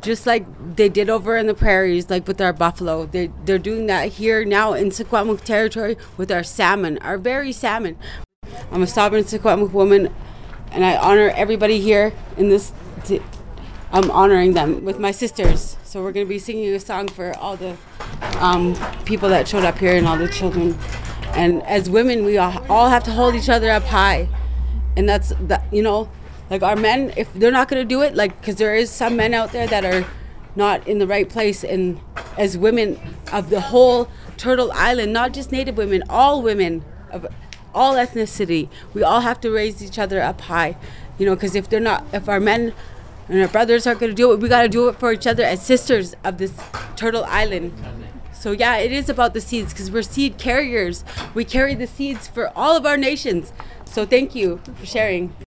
just like they did over in the prairies, like with our buffalo. They're doing that here now in Secwepemc territory with our salmon, our very salmon. I'm a sovereign Secwepemc woman, and I honor everybody here in this. I'm honoring them with my sisters. So we're going to be singing a song for all the people that showed up here and all the children. And as women, we all have to hold each other up high. And that's, like our men, if they're not going to do it, like, because there is some men out there that are not in the right place. And as women of the whole Turtle Island, not just Native women, all women of all ethnicity, we all have to raise each other up high. Because if our men and our brothers aren't going to do it, we got to do it for each other as sisters of this Turtle Island. So yeah, it is about the seeds, because we're seed carriers. We carry the seeds for all of our nations. So thank you for sharing.